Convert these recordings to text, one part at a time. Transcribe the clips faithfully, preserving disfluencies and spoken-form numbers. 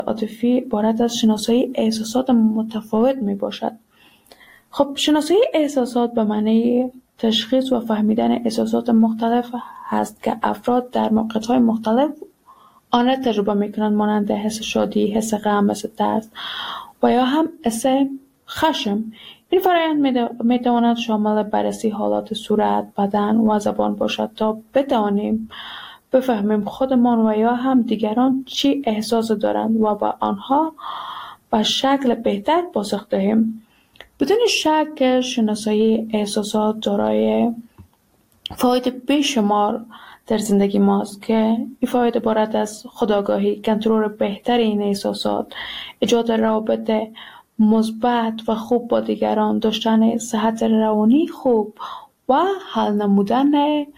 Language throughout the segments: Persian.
عاطفی عبارت از شناسایی احساسات متفاوت می باشد. خب شناسایی احساسات به معنی تشخیص و فهمیدن احساسات مختلف هست که افراد در موقعیت‌های مختلف آن را تجربه می‌کنند، مانند حس شادی، حس غم، حس ترس و یا هم حس خشم. این فرآیند می‌تواند شامل بررسی حالات صورت، بدن و زبان باشد تا بتوانیم بفهمیم خودمان و یا هم دیگران چی احساس دارند و با آنها به شکل بهتر پاسخ دهیم. بدون شک شناسایی احساسات دارای فواید بیشمار در زندگی ماست که این فواید عبارت از خودآگاهی، کنترل بهتر این احساسات، ایجاد روابط مثبت و خوب با دیگران، داشتن صحت روانی خوب و حل نمودن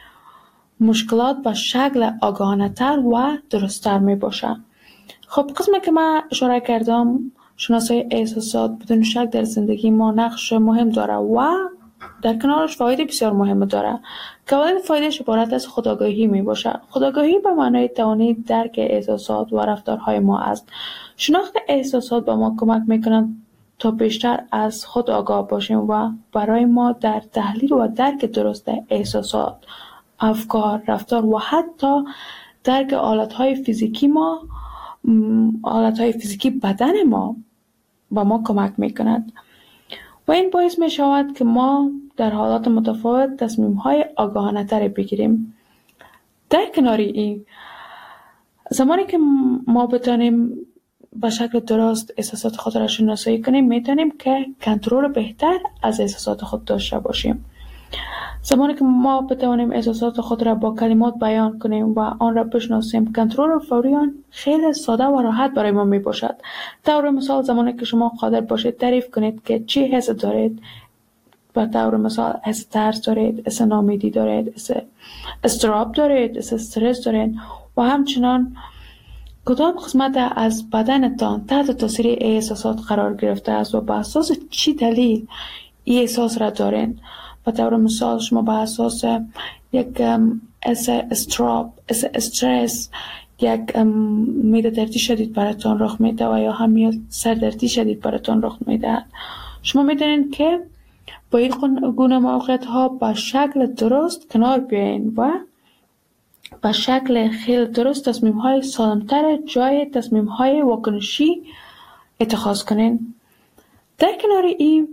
مشکلات به شکل آگاهانه‌تر و درست‌تر می باشد. خب قسمی که من اشاره کردم، شناسایی احساسات بدون شک در زندگی ما نقش مهم داره و در کنارش فواید بسیار مهم داره که اولین فایدهش عبارت از خودآگاهی می باشد. خودآگاهی به معنای توانایی درک احساسات و رفتارهای ما است. شناخت احساسات به ما کمک می‌کند تا بیشتر از خود آگاه باشیم و برای ما در تحلیل و درک درست احساسات، افکار، رفتار و حتی درک حالتهای فیزیکی ما حالتهای فیزیکی بدن ما با ما کمک می‌کند و این باعث می شود که ما در حالات متفاوت تصمیم‌های آگاهانه‌تری بگیریم. در کنار این، زمانی که ما بتانیم به شکل درست احساسات خود را شناسایی کنیم، میتونیم که کنترل بهتر از احساسات خود داشته باشیم. زمانی که ما بتوانیم احساسات خود را با کلمات بیان کنیم و آن را بشناسیم، کنترل فوری آن خیلی ساده و راحت برای ما می باشد. طور مثال زمانی که شما قادر باشید تعریف کنید که چی حس دارید، به طور مثال حس ترس دارید، حس ناامیدی دارید، حس اضطراب دارید، حس استرس دارید و همچنان کدام قسمت از بدنتان تحت تاثیر احساسات قرار گرفته است و به اساس چی دلیل این احساس را دارید. به طور مثال شما به اساس یک حس اضطراب، حس استرس، یک معده دردی شدید براتون رخ میده و یا هم سردردی شدید براتون رخ میده، شما میدونید که با این گونه موقعیت ها به شکل درست کنار بیاین و به شکل خیلی درست تصمیم های سالمتر جای تصمیم های واکنشی اتخاذ کنین. در کنار این،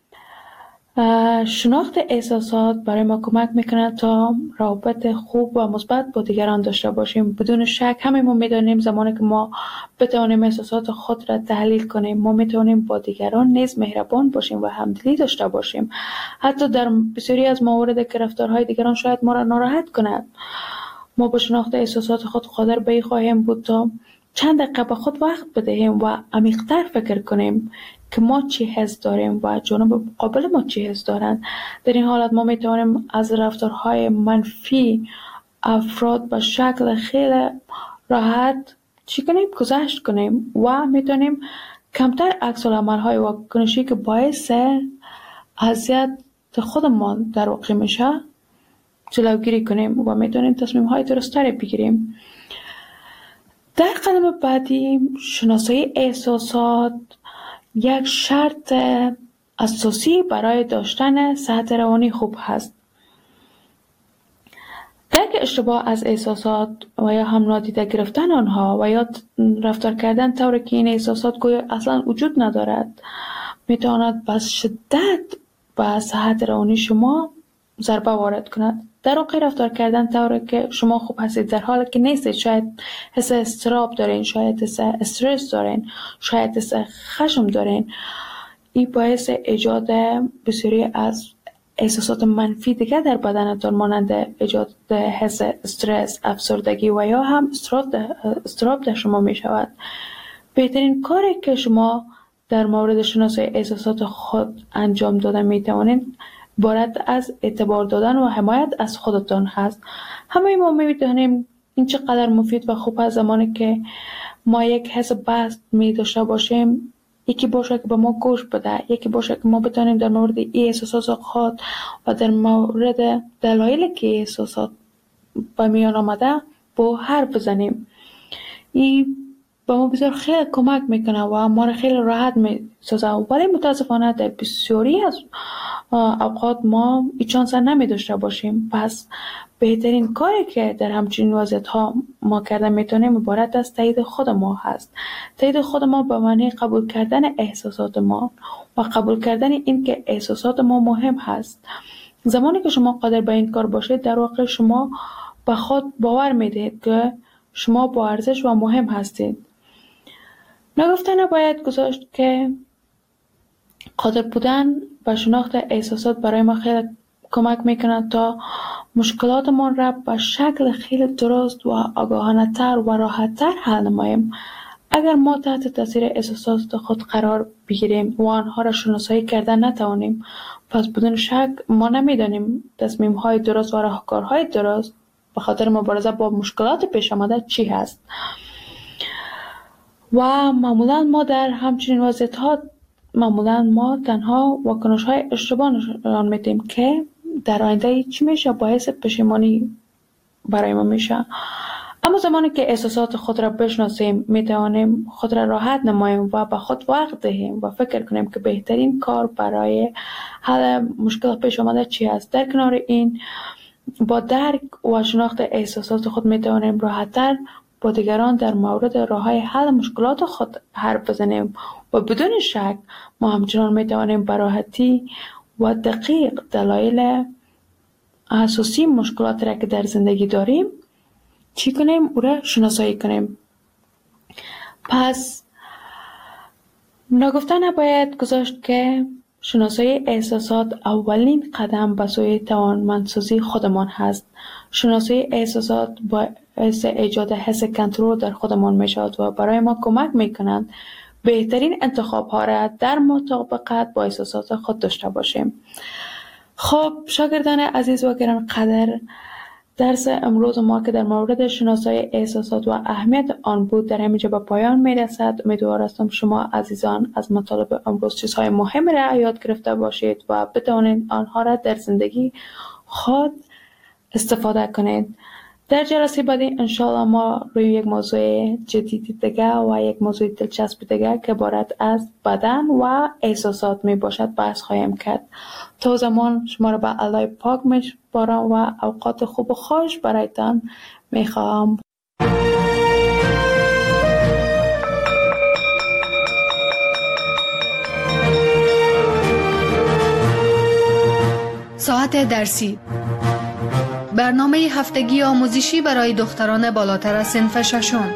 شناخت احساسات برای ما کمک میکنه تا روابط خوب و مثبت با دیگران داشته باشیم. بدون شک همه ما میدانیم زمانی که ما بتوانیم احساسات خود را تحلیل کنیم، ما میتونیم با دیگران نیز مهربان باشیم و همدلی داشته باشیم. حتی در بسیاری از موارد که رفتارهای دیگران شاید ما را ناراحت کند، ما با شناخت احساسات خود قادر به این خواهیم بود تا چند دقیقه به خود وقت بدهیم و عمیق‌تر فکر کنیم که ما چی حس داریم و جانب مقابل ما چی حس دارند. در این حالت ما میتوانیم از رفتارهای منفی افراد به شکل خیلی راحت چی کنیم؟ گذشت کنیم و میتونیم کمتر عکس العمل‌های واکنشی که باعث اذیت خودمان در واقع میشه جلوگیری کنیم و میتونیم تصمیم‌های درست‌تری بگیریم. در قدم بعدی، شناسایی احساسات یک شرط اساسی برای داشتن صحت روانی خوب هست. درک اشتباه از احساسات و یا هم نادیده گرفتن آنها و یا رفتار کردن طوری که این احساسات گویا اصلا وجود ندارد میتواند به شدت به صحت روانی شما ضربه وارد کند. در واقع رفتار کردن طوری که شما خوب هستید در حالی که نیستید، شاید حس اضطراب دارین، شاید حس استرس دارین، شاید حس خشم دارین، این باعث ایجاد بسیاری از احساسات منفی دیگر در بدنتان مانند ایجاد حس استرس، افسردگی و یا هم اضطراب در شما می شود. بهترین کاری که شما در مورد شناسایی احساسات خود انجام دادن می توانید عبارت از اعتبار دادن و حمایت از خودتان هست. همه ما می‌دانیم این چقدر مفید و خوب است زمانی که ما یک حس بد می داشته باشیم، یکی باشه که به ما گوش بده، یکی باشه که ما بتونیم در مورد این احساسات خود و در مورد دلایلی که احساسات به میان آمده با حرف بزنیم. این به ما بسیار خیلی کمک میکنه و ما را خیلی راحت میسازه، ولی متاسفانه در بسیاری از اوقات ما این چانس نمی داشته باشیم. پس بهترین کاری که در همچین وضعیت ها ما کرده میتونیم عبارت از تایید خود ما هست. تایید خود ما به معنی قبول کردن احساسات ما و قبول کردن این که احساسات ما مهم هست. زمانی که شما قادر به این کار باشید، در واقع شما به خود باور میدید که شما با ارزش و مهم هستید. نگفته نباید گذاشت که قادر بودن به شناخت احساسات برای ما خیلی کمک میکنه تا مشکلاتمان را به شکل خیلی درست و آگاهانه تر و راحت تر حل نماییم. اگر ما تحت تاثیر احساسات خود قرار بگیریم و آنها را شناسایی کردن نتوانیم، پس بدون شک ما نمیدانیم تصمیم های درست و راهکارهای درست به خاطر مبارزه با مشکلات پیش آمده چی هست. و معمولا ما در همچنین وضعیت ها معمولا ما تنها واکنش های اشتباه نشان میدیم که در آینده چی میشه، باعث پشیمانی برای ما میشه. اما زمانی که احساسات خود را بشناسیم، میتوانیم خود را راحت نماییم و به خود وقت دهیم و فکر کنیم که بهترین کار برای حل مشکل پیش آمده چی است. در کنار این، با درک و شناخت احساسات خود میتوانیم راحت‌تر با دیگران در مورد راه‌های حل مشکلات خود حرف بزنیم و بدون شک ما همچنان میتوانیم به راحتی و دقیق دلایل اساسی مشکلات را که در زندگی داریم چی کنیم او را شناسایی کنیم. پس نگفته نباید گذاشت که شناسایی احساسات اولین قدم به سوی توانمندسازی خودمان هست. شناسایی احساسات باعث ایجاد حس کنترل در خودمان می شود و برای ما کمک می کنند بهترین انتخاب ها را در مطابقت با احساسات خود داشته باشیم. خب شاگردان عزیز و گرانقدر، درس امروز ما که در مورد شناسایی احساسات و اهمیت آن بود در همینجا به پایان می رسد. امیدوار هستم شما عزیزان از مطالب امروز چیزهای مهم را یاد گرفته باشید و بتوانید آنها را در زندگی خود استفاده کنید. در جلسه بعدی انشاءالله ما روی یک موضوع جدید دیگه و یک موضوع دلچسب دیگه که عبارت از بدن و احساسات می باشد بحث خواهیم کرد. تا زمان شما را به الله پاک می سپارم و اوقات خوب و خوش برایتان می خواهم. ساعت درسی، برنامه هفتگی آموزشی برای دختران بالاتر از صنف ششم.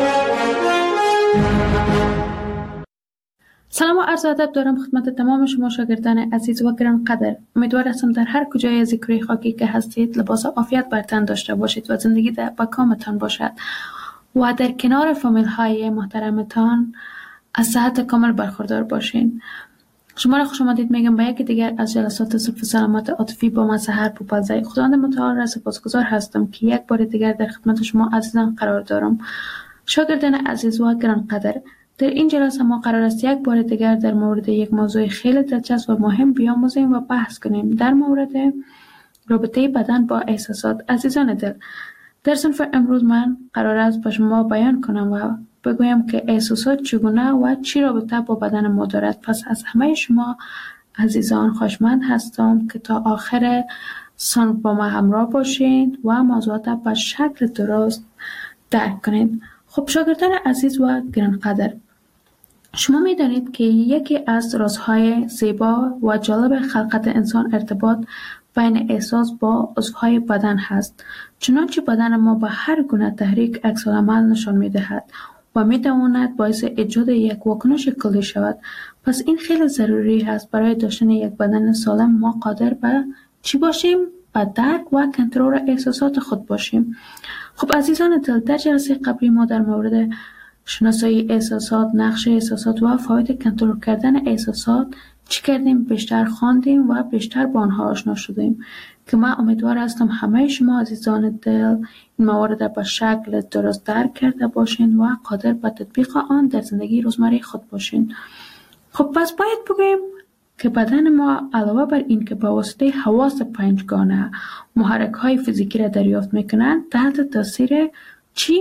سلام و عرض ادب دارم خدمت تمام شما شاگردان عزیز و گرانقدر. امیدوار هستم در هر کجای از کره خاکی که هستید لباس عافیت بر تن داشته باشید و زندگی در با کامتان باشد و در کنار فامیل های محترمتان از صحت کامل برخوردار باشین. شما را خوش آمدید میگم به یکی دیگر از جلسات صلح و سلامت عاطفی با من سحر پوپلزی. خداوند متعال را سپاسگزار هستم که یک بار دیگر در خدمت شما عزیزان قرار دارم. شاگردان عزیز و گرانقدر، در این جلسه ما قرار است یک بار دیگر در مورد یک موضوع خیلی دلچسب و مهم بیاموزیم و بحث کنیم، در مورد رابطه بدن با احساسات. عزیزان دل، در صنف امروز من قرار است به شما بیان کنم و بگویم که احساسات چگونه و چی رابطه با بدن ما دارد. پس از همه شما عزیزان خوشمند هستم که تا آخر صنف با ما همراه باشید و موضوعات به شکل درست درک کنید. خب شاگردان عزیز و گرانقدر، شما می دانید که یکی از رازهای زیبا و جالب خلقت انسان ارتباط بین احساس با عضوهای بدن هست. چنانچه بدن ما با هر گونه تحریک عکس‌العمل نشان می دهد و می تواند باعث ایجاد یک واکنش کلی شود. پس این خیلی ضروری است برای داشتن یک بدن سالم ما قادر به چی باشیم؟ به درک و کنترل احساسات خود باشیم. خب عزیزان دل، در جلسه قبلی ما در مورد شناسایی احساسات، نقش احساسات و فواید کنترل کردن احساسات چی کردیم؟ بیشتر خواندیم و بیشتر با آنها آشنا شدیم که من امیدوار هستم همه شما عزیزان دل این موارد را به شکل درست درک کرده باشین و قادر به تطبیق آن در زندگی روزمره خود باشین. خب پس باید بگوییم که بدن ما علاوه بر این که با واسطه حواس پنجگانه محرک های فیزیکی را دریافت میکنند، تحت تاثیر چی؟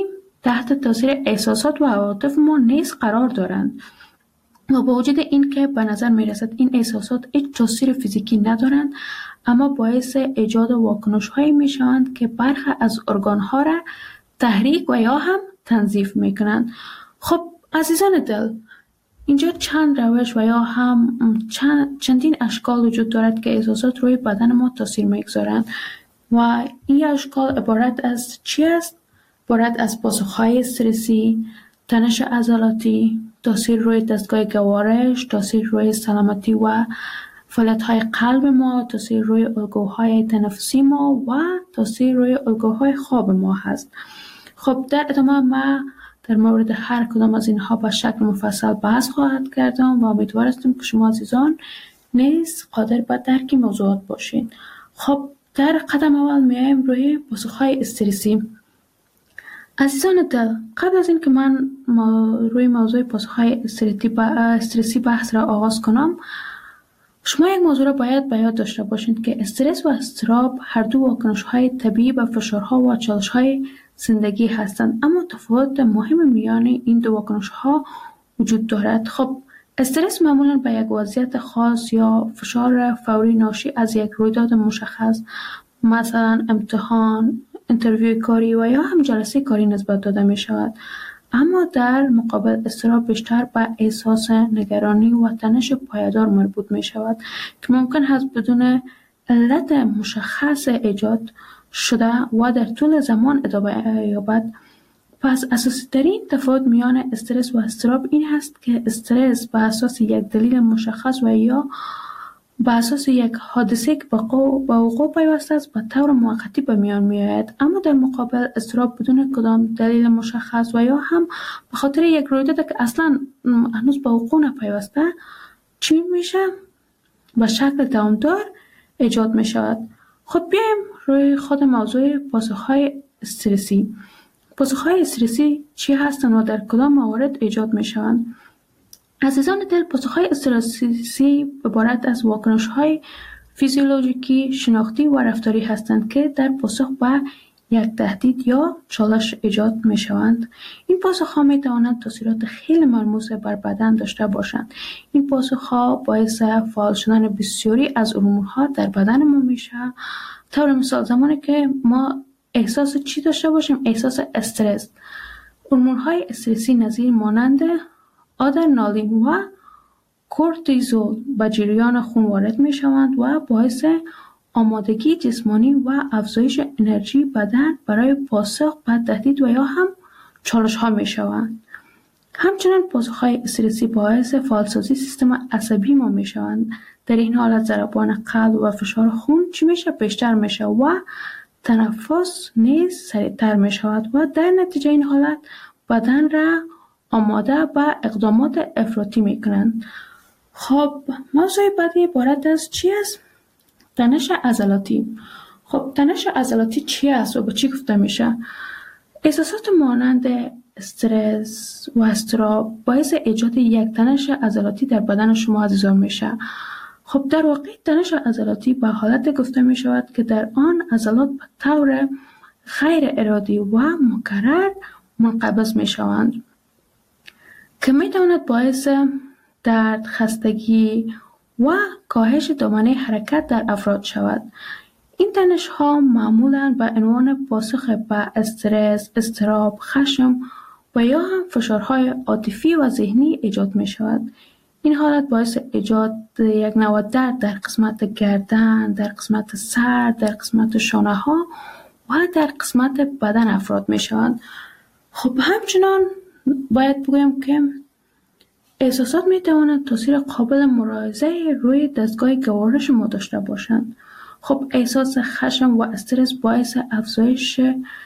تحت تاثیر احساسات و عواطف ما نیز قرار دارند و با وجود این که به نظر می رسد این احساسات هیچ تاثیر فیزیکی ندارند، اما باعث ایجاد واکنش هایی می شوند که برخی از ارگان ها را تحریک و یا هم تنظیف می کنند. خب عزیزان دل، اینجا چند روش و یا هم چند چندین اشکال وجود دارد که احساسات روی بدن ما تاثیر میگذارند و این اشکال عبارت از چی است؟ عبارت از پاسخهای استرسی، تنش عضلاتی، تاثیر روی دستگاه گوارش، تاثیر روی سلامتی و فعالیت‌های قلب ما، تاثیر روی الگوهای تنفسی ما و تاثیر روی الگوهای خواب ما هست. خب در ادامه ما در مورد هر کدام از اینها به شکل مفصل بحث خواهد کردم و امیدوار هستم که شما عزیزان نیز قادر به درک موضوعات باشین. خب در قدم اول میایم روی پاسخهای استرسی. عزیزان دل، قبل از اینکه من ما روی موضوع پاسخهای استرسی بحث را آغاز کنم، شما یک موضوع را باید به یاد داشته باشید که استرس و اضطراب هر دو واکنش‌های طبیعی به فشارها و چالش‌های زندگی هستند، اما تفاوت مهم میان این دو واکنش‌ها وجود دارد. خب استرس معمولاً به یک وضعیت خاص یا فشار فوری ناشی از یک رویداد مشخص، مثلا امتحان، اینترویو کاری و یا هم جلسه کاری نسبت داده می شود. اما در مقابل اضطراب بیشتر به احساس نگرانی و تنش پایدار مربوط می شود که ممکن است بدون علت مشخص ایجاد شده و در طول زمان ادامه یابد. پس اساسی ترین تفاوت میان استرس و اضطراب این است که استرس به اساس یک دلیل مشخص و یا به اساس یک حادثه که به وقوع پیوسته است به طور موقتی به میان می آید، اما در مقابل اضطراب بدون کدام دلیل مشخص و یا هم به خاطر یک رویداد که اصلا هنوز به وقوع نپیوسته چی میشه؟ به شکل دوامدار ایجاد می شود. خب بیایم روی خود موضوع پاسخهای استرسی. پاسخهای استرسی چی هستند و در کدام موارد ایجاد می شوند؟ عزیزان دل، پاسخهای استرسی عبارت از واکنش‌های فیزیولوژیکی، شناختی و رفتاری هستند که در پاسخ به یک تهدید یا چالش ایجاد می شوند. این پاسخ‌ها می توانند تاثیرات خیلی ملموس بر بدن داشته باشند. این پاسخ‌ها باعث فعال شدن بسیاری از هورمون‌ها در بدن ما میشه. طور مثال زمانی که ما احساس چی داشته باشیم؟ احساس استرس. هورمون‌های استرسی نظیر مانند آدرنالین و کورتیزول به جریان خون وارد می شوند و باعث آمادگی جسمانی و افزایش انرژی بدن برای پاسخ به تهدید و یا هم چالش ها می شوند. همچنین پاسخ های استرسی باعث فعالسازی سیستم عصبی ما می شوند. در این حالت ضربان قلب و فشار خون چی میشه؟ بیشتر میشه و تنفس نیز سریعتر می شود و در نتیجه این حالت بدن را آماده به اقدامات افراطی می کنند. خب موضوع بعدی عبارت از چی است؟ تنش عضلاتی. خب تنش عضلاتی چی است و به چی گفته میشه؟ احساسات مانند استرس و اضطراب باعث ایجاد یک تنش عضلاتی در بدن شما عزیزان میشه. خب در واقع تنش عضلاتی به حالت گفته می شود که در آن عضلات به طور غیر ارادی و مکرر منقبض می شوند که می تواند باعث درد، خستگی و کاهش دامنه حرکت در افراد شود. این تنش ها معمولاً به عنوان پاسخ به استرس، اضطراب، خشم و یا هم فشارهای عاطفی و ذهنی ایجاد می شود. این حالت باعث ایجاد یک نوع درد در قسمت گردن، در قسمت سر، در قسمت شانه ها و در قسمت بدن افراد می شوند. خب همچنان باید بگویم که احساسات می توانند تاثیر قابل ملاحظه روی دستگاه گوارش ما داشته باشند. خب احساس خشم و استرس باعث افزایش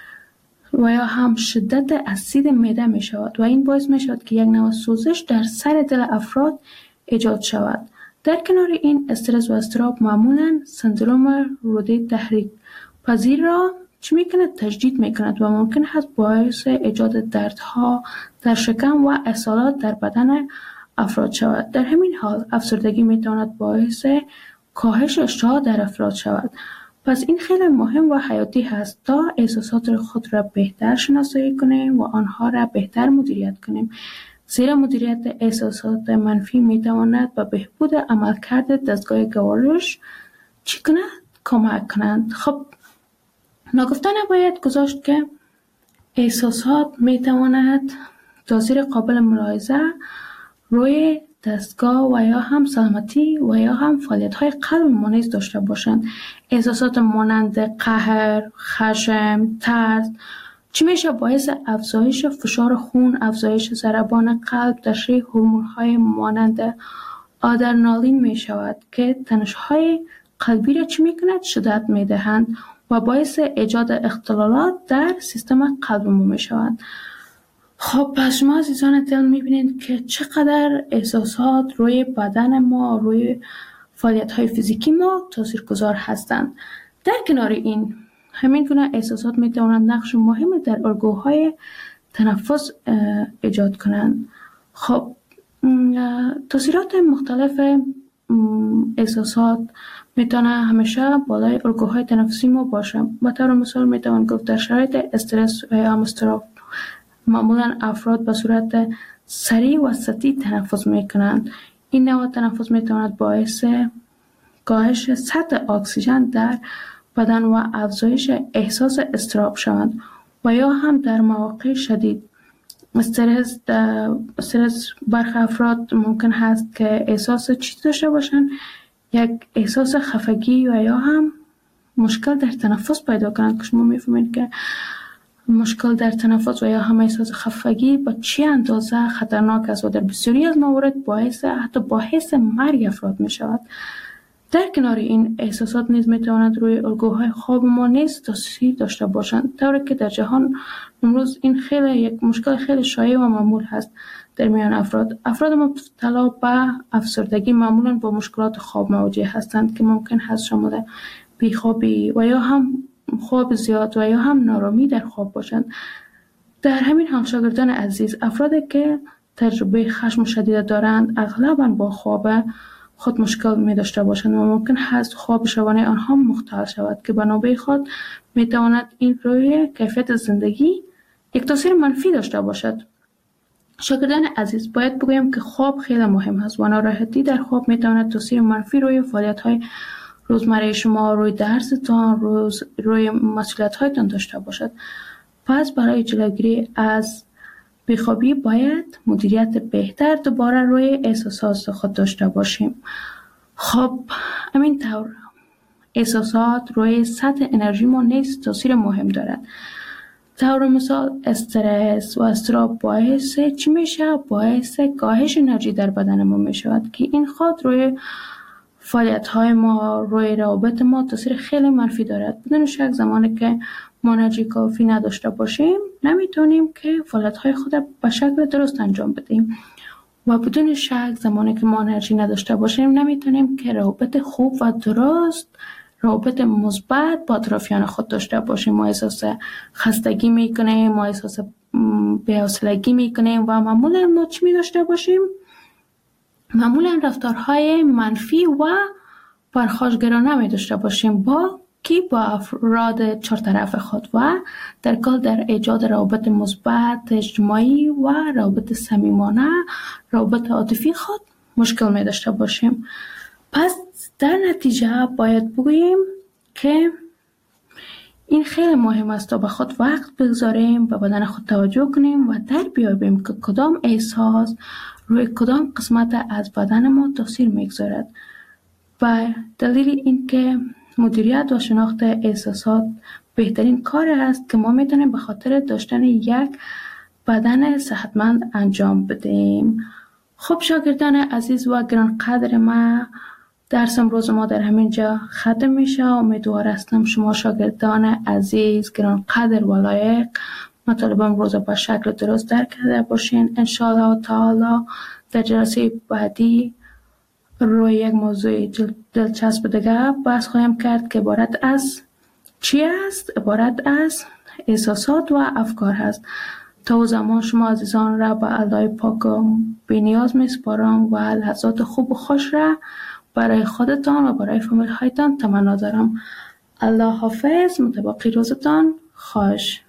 و یا هم شدت اسید معده می شود و این باعث می شود که یک نوع سوزش در سر دل افراد ایجاد شود. در کنار این استرس و اضطراب معمولاً سندروم روده تحریک پذیر را چی می کند؟ تجدید می کند و ممکن است باعث ایجاد دردها در شکم و اسهالات در بدن افراد شود. در همین حال افسردگی می تواند باعث کاهش اشتها در افراد شود. پس این خیلی مهم و حیاتی هست تا احساسات خود را بهتر شناسایی کنیم و آنها را بهتر مدیریت کنیم. زیرا مدیریت احساسات منفی می تواند به بهبود عملکرد دستگاه گوارش چی کند؟ کمک کنند. خب ناگفته نباید گذاشت که احساسات می تواند تاثیر قابل ملاحظه روی دستگاه و یا هم سلامتی و یا هم فعالیت های قلب ما نیز داشته باشند. احساسات مانند قهر، خشم، ترس چی میشه باعث افزایش فشار خون، افزایش ضربان قلب، تشریح هورمون های مانند آدرنالین می شود که تنش‌های قلبی را چی میکند؟ شدت میدهند و باعث ایجاد اختلالات در سیستم قلب ما می شود. خب پس شما عزیزان دل میبینید که چقدر احساسات روی بدن ما، روی فعالیت های فیزیکی ما تاثیرگذار هستند. در کنار این همین گونه احساسات میتوانند نقش مهمی در الگوهای تنفس ایجاد کنند. خب تاثیرات مختلف احساسات میتونه همیشه بالای الگوهای تنفسی ما باشه. به طور مثال میتوان گفت در شرایط استرس و یا اضطراب معمولا افراد به صورت سریع و سطحی تنفس میکنند. این نوع تنفس میتواند باعث کاهش سطح اکسیژن در بدن و افزایش احساس اضطراب شوند و یا هم در مواقع شدید استرس استرس برخی افراد ممکن هست که احساس چیز داشته باشند، یک احساس خفگی و یا هم مشکل در تنفس پیدا کنند که شما میفهمید که مشکل در تنفس و یا هم احساس خفگی با چه اندازه خطرناک است و در بسیاری از موارد باعث حتی باعث مرگ افراد می شود. در کنار این احساسات نیز می تواند روی الگوهای خواب ما نیز تاثیر داشته باشند، طوری که در جهان امروز این خیلی یک مشکل خیلی شایع و معمول هست در میان افراد. افراد مبتلا به افسردگی معمولا با مشکلات خواب مواجه هستند که ممکن هست شامل بیخوابی و یا هم خواب زیاد و یا هم نارامی در خواب باشند. در همین حال شاگردان عزیز، افرادی که تجربه خشم شدید دارند اغلباً با خواب خود مشکل می داشته باشند و ممکن هست خواب شبانه آنها مختل شود که به نوبه خود می تواند این روی کیفیت زندگی یک تاثیر منفی داشته باشد. شاگردان عزیز، باید بگویم که خواب خیلی مهم است و ناراحتی در خواب می تواند تاثیر منفی روی فعالیت‌های روزمره شما، روی درستان، روز روی مسئولیت‌هایتان داشته باشد. پس برای جلوگیری از بیخوابی باید مدیریت بهتر دوباره روی احساسات خود داشته باشیم. خب همین طور احساسات روی سطح انرژی ما نیز تاثیر مهم دارد. طور مثال استرس و اضطراب باعث چی میشه؟ باعث کاهش انرژی در بدن ما میشود که این خود روی فعالیت های ما، روی روابط ما تاثیر خیلی منفی دارد. بدون شک زمانی که ما انرژی کافی نداشته باشیم نمیتونیم که فعالیت های خود به شکل درست انجام بدیم و بدون شک زمانی که ما انرژی نداشته باشیم نمیتونیم که روابط خوب و درست، روابط مثبت با اطرافیان خود داشته باشیم. ما احساس خستگی میکنیم، ما احساس بی‌حوصلگی میکنیم و معمولا ما چی می داشته باشیم؟ معمولا رفتارهای منفی و پرخاشگرانه می داشته باشیم با کی؟ با افراد چهارطرف خود و در کل در ایجاد روابط مثبت اجتماعی و روابط صمیمانه، روابط عاطفی خود مشکل می داشته باشیم. پس در نتیجه باید بگوییم که این خیلی مهم است تا به خود وقت بگذاریم، به بدن خود توجه کنیم و در بیابیم که کدام احساس روی کدام قسمت از بدن ما تاثیر میگذارد. و دلیل این که مدیریت و شناخت احساسات بهترین کار است که ما میتونیم به خاطر داشتن یک بدن صحتمند انجام بدیم. خب شاگردان عزیز و گرانقدر ما، درس امروز ما در همین جا ختم میشه. امیدوار هستم شما شاگردان عزیز گرانقدر و لایق مطالب امروز با شکل درست درک کرده باشین. انشاءالله تعالی در جلسه بعدی روی یک موضوع دلچسب دیگه بحث خواهم کرد که عبارت از چی است؟ عبارت از احساسات و افکار هست. تا زمان شما عزیزان را به الله پاک و بی‌نیاز میسپارم و لحظات خوب و خوش را برای خودتان و برای فامیل هایتان تمنا دارم. الله حافظ. متباقی روزتان خوش.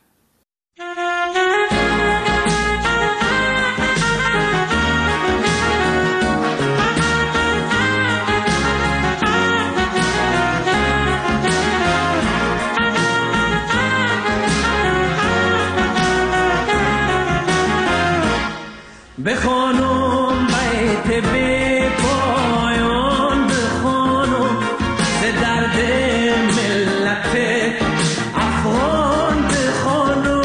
بخوانم بیت بی پایان، بخوانم ز درد ملت افغان، بخوانم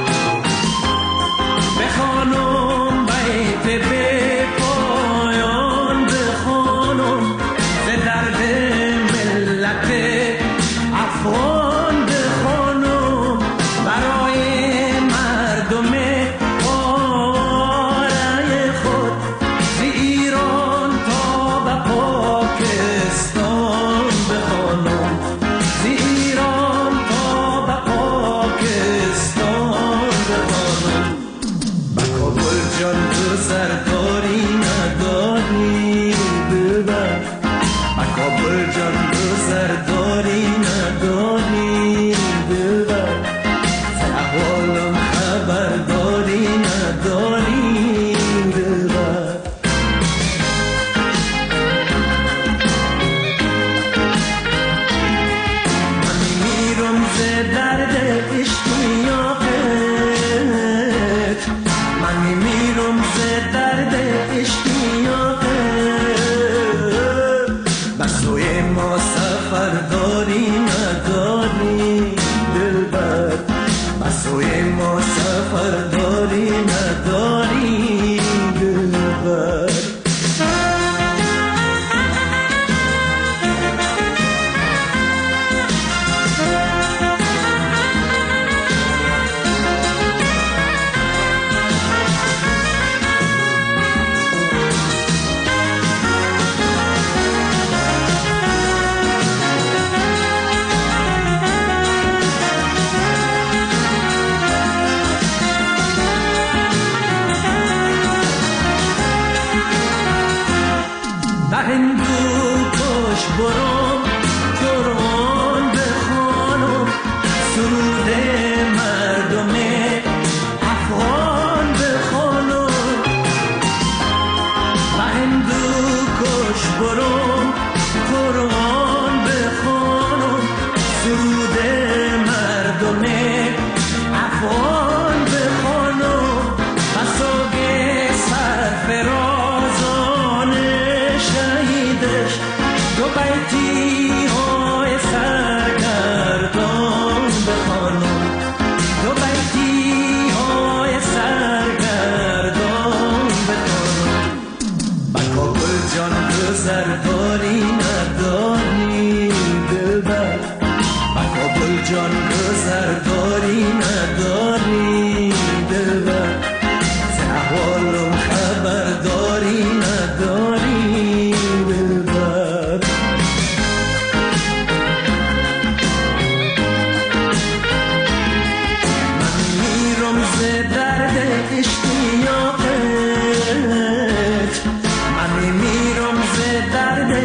بخوانم بیت بی پایان، بخوانم ز درد ملت افغان، بخوانم برای مردم سرداری نداری دلبر، کابل جان تو سرداری نداری دلبر، احوالم خبرداری نداری دلبر. من میرم ز درد اشتیاقت، من میرم ز درد اشتیاقت، بسوی ما سفرداری نداری دلبر، بسوی ما سفرداری نداری دلبر. هندوکش برم قرآن بخوانم، سرود مردم افغان بخوانم، هندوکش برم قرآن بخوانم، سرود مردم افغان بخوانم، بساگ سرفرازان دو بیتی های سرگردان بخوانم، دو بیتی های سرگردان بخوانم. با کابل جان تو سرداری نداری دلبر، با کابل جان تو سرداری نداری دلبر، ز احوالم خبرداری نداری دلبر. من میرم ز درد اشتیاقت، من میرم ز درد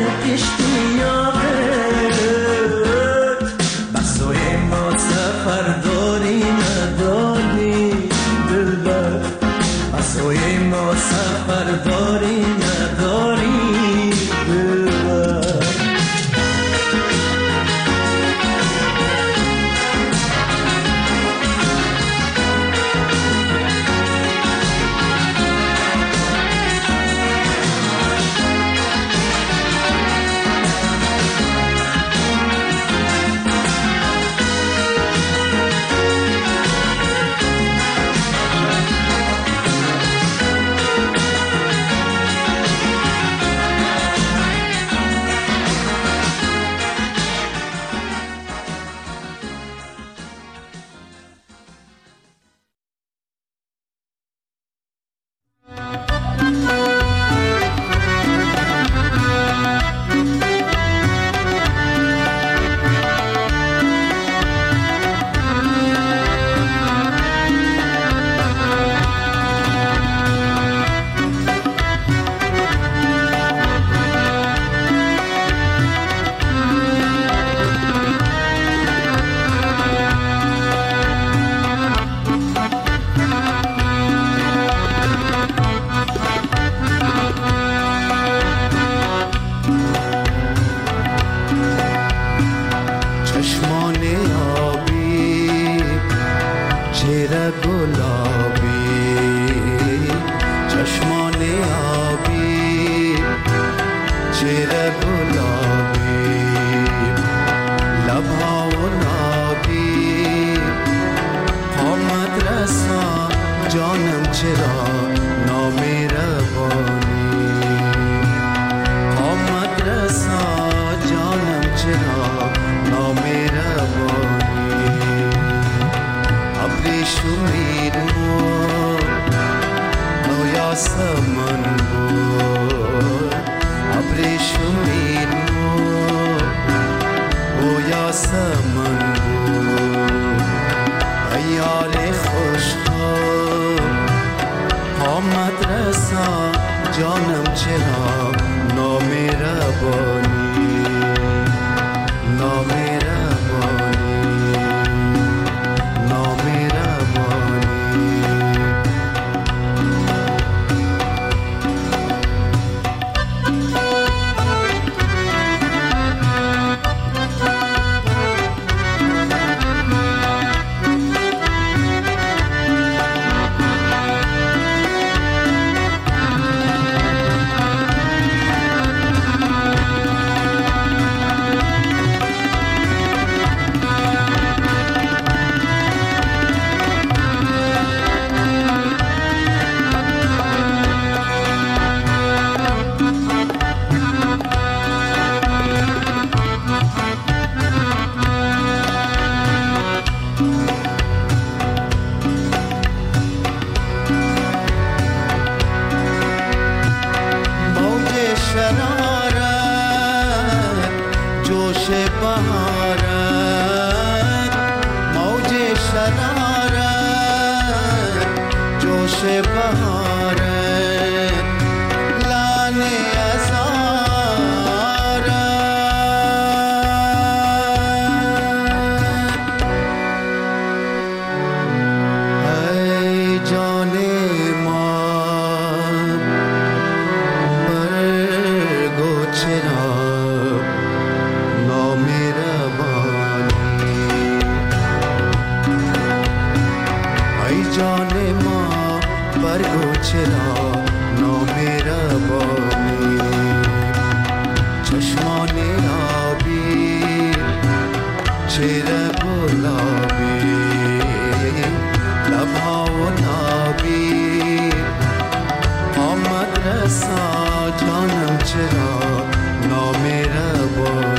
چهره گلابی لبها و نابی قامت رسا جانم چرا نامهربانی قامت رسا جانم چرا نامهربانی ابریشمی بود نویا سمن بود ابریشمی بود نویا سمن بود ایال خوشخواب قامت رسا جانم چرا نامهربانی نامهربانی نامهربانی جانم چرا نامهربانی